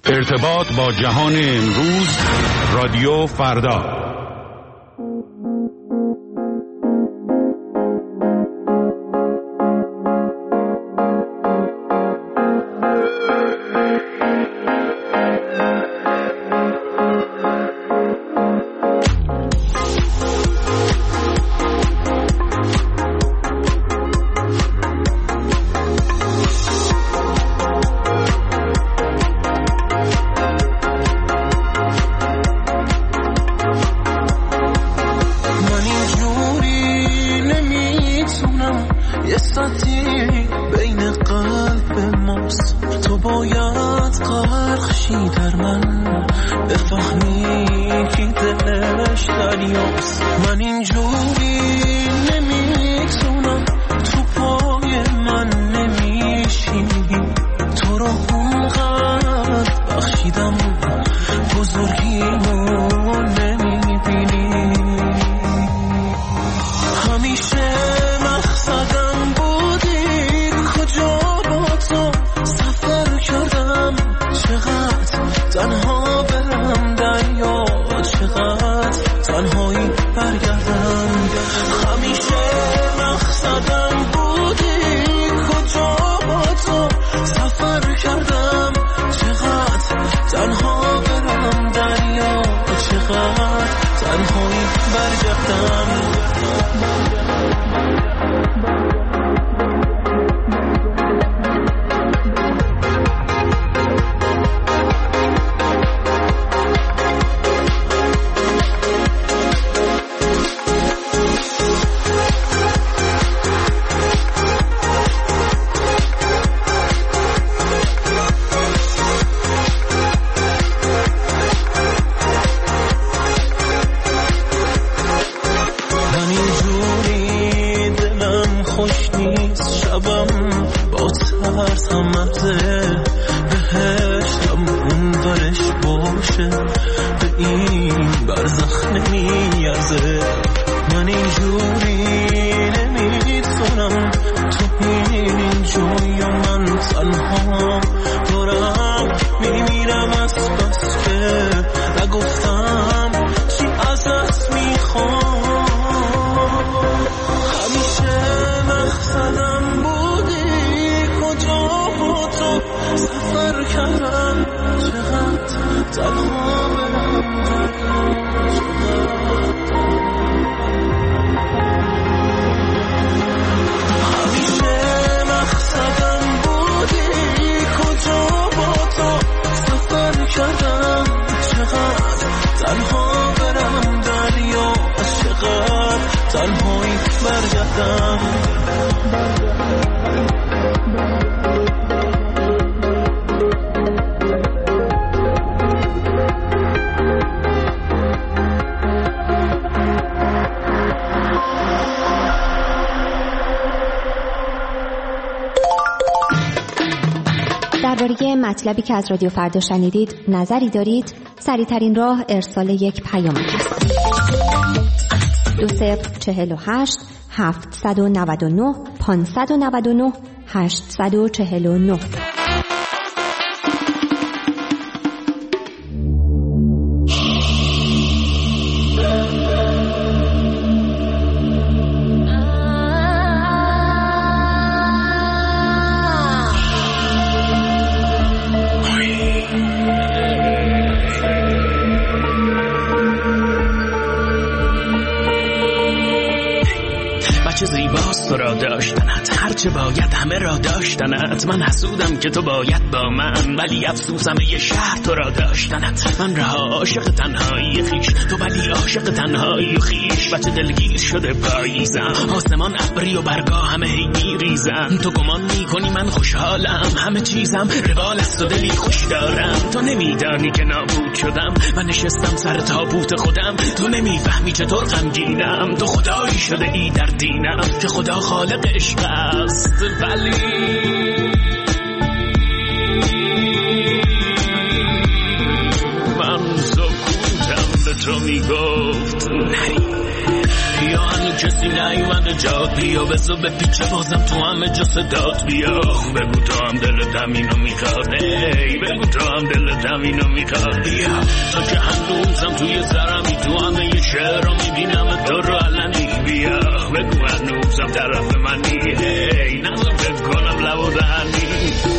ارتباط با جهان امروز، رادیو فردا. درباره مطلبی که از رادیو فردا شنیدید نظری دارید؟ سریع‌ترین راه ارسال یک پیام است. 2048 799 599 849. چه زیباست تو را داشتنت، هرچه باید همه را داشتنت. من حسودم که تو باید با من، ولی افسوسم یه شهر تو را داشتنت. من رها عاشق تنهایی خیش، تو ولی عاشق تنهایی و خیش. بچه دلگیر شده پاییزم، آسمان ابری و برگا همه هی میریزم. تو گمان میکنی من خوشحالم، همه چیزم روال است و دلی خوش دارم. تو نمیدانی که نابود شدم و نشستم سر تابوت خودم. تو نمیفهمی چطور غمگینم، تو خدایی شده ای در دینم که خدا خالق عشق است. ولی من سکوتم به تو میگفت نری، یا هنو کسی نیومده جاد بیا، بزا به پیچه بازم تو همه جا صدات بیا. بگو تو هم دلت همینو میخواد، ای بگو تو هم دلتم اینو میخواد. بیا تا که هنوزم توی سرمی، تو همه یه شعر رو میبینم تو رو علنی. بیا بگو هنوزم طرف منی، هی نظر فکر کنم لب و دهنی.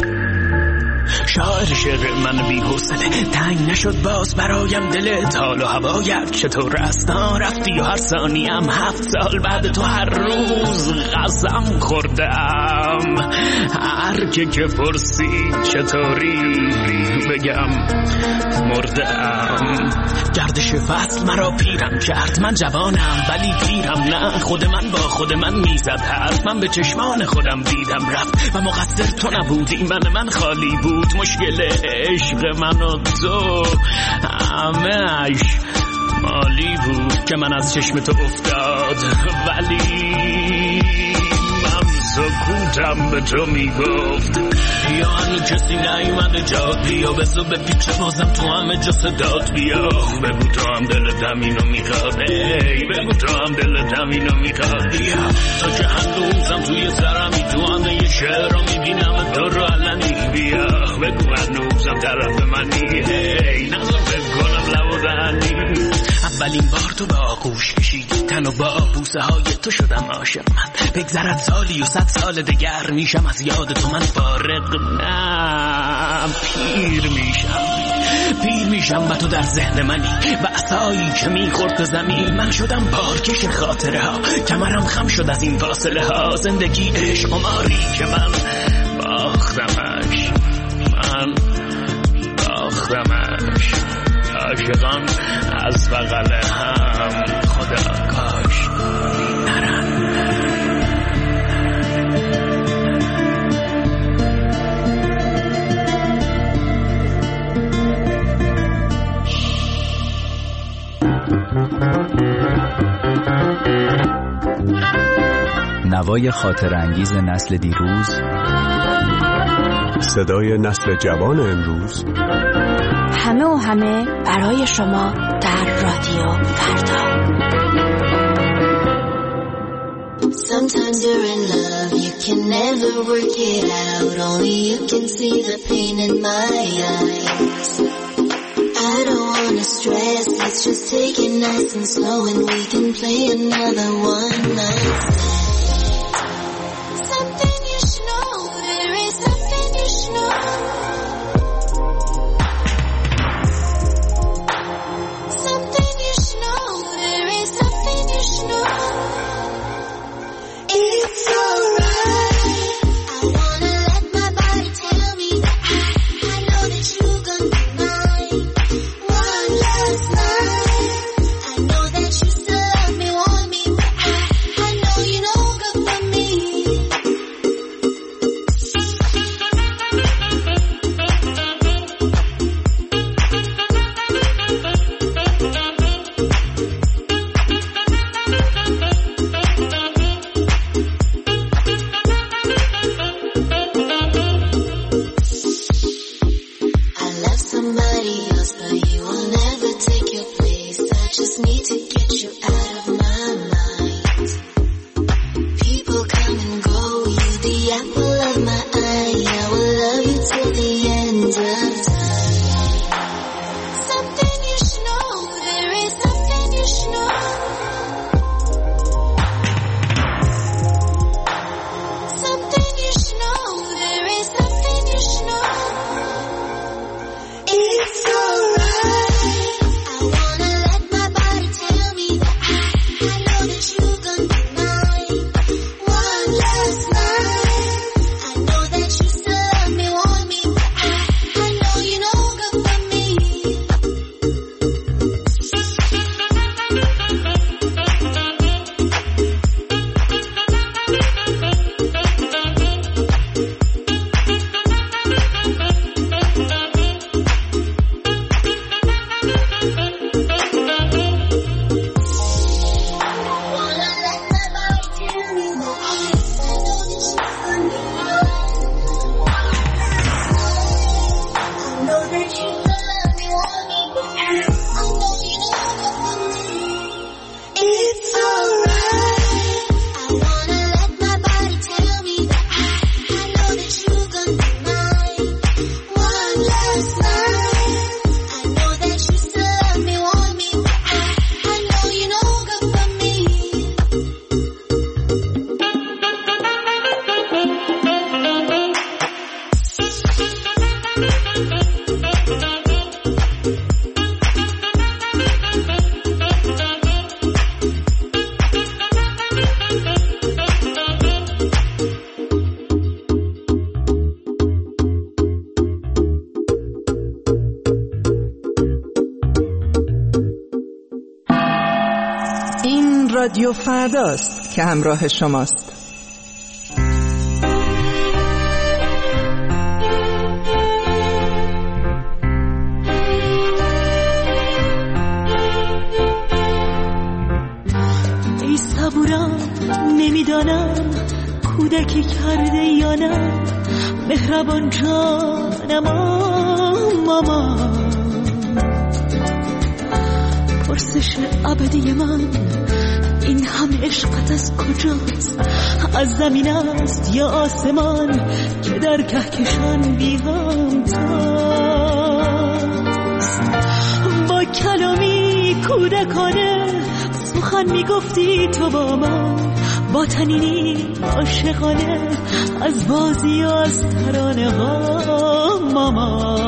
شاعر شعر من بی حوصله، تنگ نشد باز برایم دلت. حال و هوایت چطور است؟ رفتی و هر ثانیم 7 سال بعد تو هر روز قسم خوردم. هر که پرسید چطوری بگم مردم. گردش فصل مرا پیرم کرد، من جوانم ولی پیرم نه. خود من با خود من میزد حرف، من به چشمان خودم دیدم رفت و مقصر تو نبودی. من خالی بود مشکل عشق من و تو، همه‌اش مالی بود که من از چشم تو افتاد. ولی من سکوتم به تو میگفت یا هنو کسی نیومده جاد. بیا بزو بپیچه بازم تو همه جا صدات. بیا بگو تو هم دلتم اینو میخواد، ای بگو تو هم دلتم اینو میخواد. بیا تا که هنوزم توی سرمی، تو همه یه شعر رو میبینم تو رو علنی. بیا بگو هنوزم طرف منی، ای نظر فکر کنم لب و دهنی. اولین بار تو با آغوش کشیدی تن و با بوسه های تو شدم عاشق من. بگذرد سالی و 100 سال دگر میشم از یاد تو من فارغ. نه پیر میشم و تو در ذهن منی و عصایی که میخورد زمین. من شدم بارکش خاطره ها، کمرم خم شد از این فاصله ها. زندگی عشق و ماری که من باختمش، من باختمش. عاشقان از بغل هم خدا کاش نرن. نوای خاطر انگیز نسل دیروز، صدای نسل جوان امروز، همه و همه برای شما در رادیو فردا. Sometimes you're in love, you can never work it out. Only you can see the pain in my eyes. I don't wanna stress, let's just take it nice and slow, and we can play another one night stand. Something you should know, there is something you should know. Something you should know, there is something you should know. It's alright, I wanna let my body tell me that I know that you're gonna be mine. One last night, I know that you still love me, want me, but I know you know good for me. I love somebody else, but you will never take your place. I just need to get you out of my mind. People come and go, you the apple of my eye. I will love you till the end of time. Something you should know, there is something you should know. Something you should know, there is something you should know. It's alright, I wanna let my body tell me that رادیو فرداست که همراه شماست. ای صبورم نمیدانم کودکی کرده یا نه، مهربان جانم ماما، پرسش ابدی من این همه عشقت از کجاست؟ از زمین است یا آسمان که در کهکشان بی همتاست؟ با کلامی کودکانه سخن میگفتی تو با من، با تنینی عاشقانه از بازی و از ترانه ها ماما.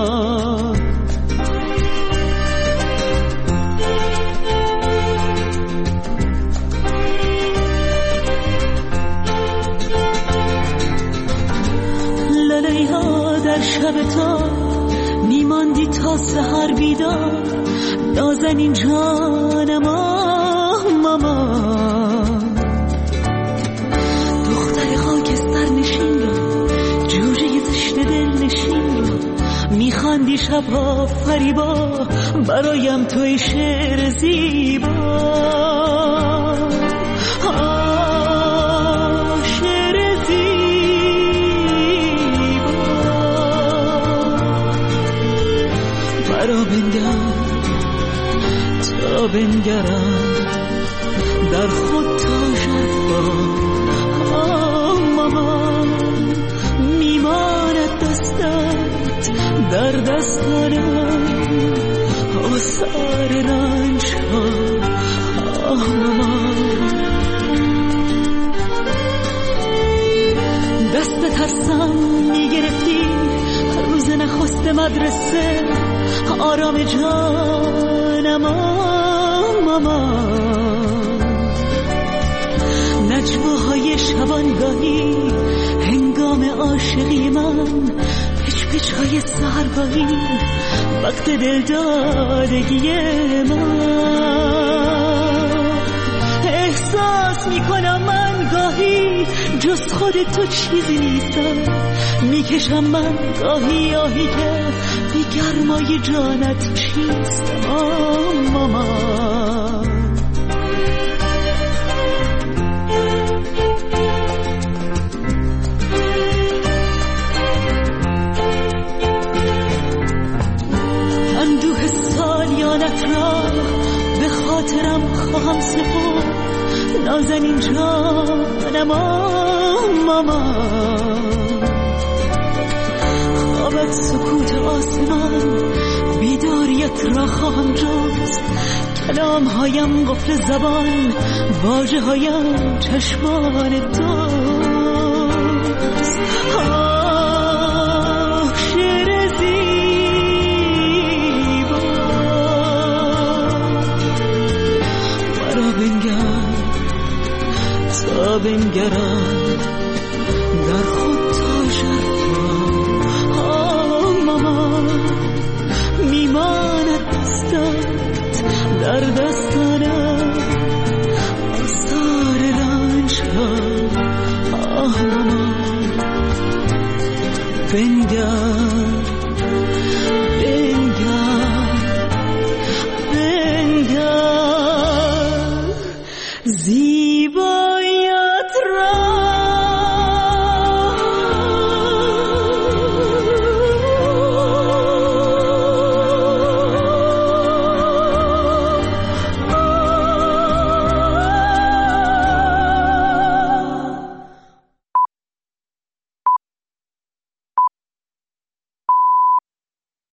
در شب تا میماندی تا سحر بیدار، نازنین جانم ماما، دختر خاکستر نشین را، جوجه زشت دل نشین را، میخواندی شبها فریبا برایم توی شعر زیبا. تا بنگرم در خود تا شفا ماما، میماند دستت در دستانم آثار رنج ها ماما. دست ترسم میگرفتی روز نخست مدرسه، آرام جانم ماما، نجواهای شبانگاهی هنگام عاشقی من، پچ پچ های سحرگاهی وقت دلدادگی من. احساس میکنم من گاهی جز خود تو چیزی نیستم، میکشم من گاهی آهی که بی گرمای جانت چیستم ماما. اندوه سالیانت را به خاطرم خواهم سپرد، نازنین جانم ماما، خوابت سکوت آسمان، بیداریت را خواهم جست، کلام هایم قفل زبان، واژه هایم چشمان دوست. شعر زیبا مرا بنگر تا بنگرم